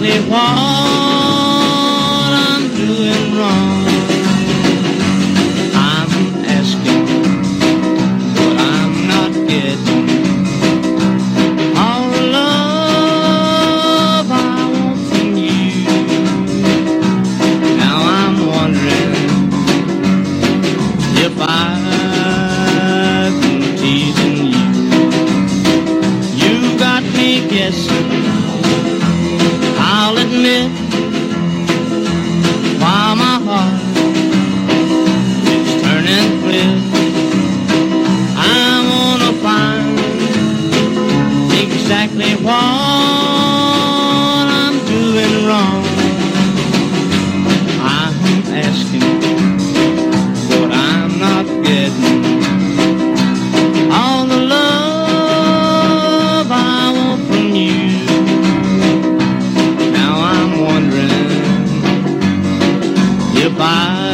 exactly what I'm doing wrong. I'm asking what I'm not getting. All the love I want from you. Now I'm wondering if I've been teasing you. You got me guessing, I'll admit, while my heart is turning split. I'm gonna find exactly what I'm doing wrong. I'm asking what I'm not getting. All the love I want from you. Now I'm wondering if I